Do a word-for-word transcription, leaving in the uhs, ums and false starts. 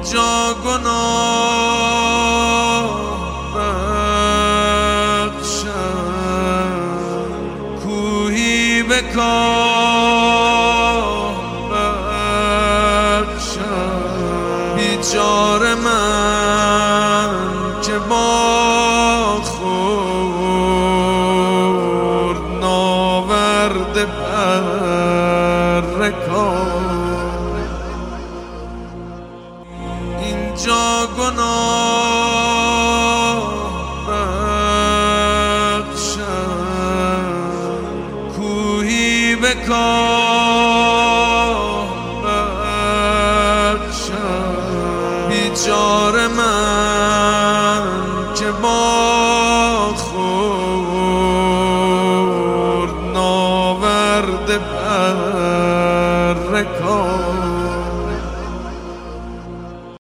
اینجا گناه بخشم، کوهی به کاه بخشم، بیچاره من که با خورد ناورده پر کار. اینجا گناه بخشم، کوهی به کاه بخشم، بیچاره من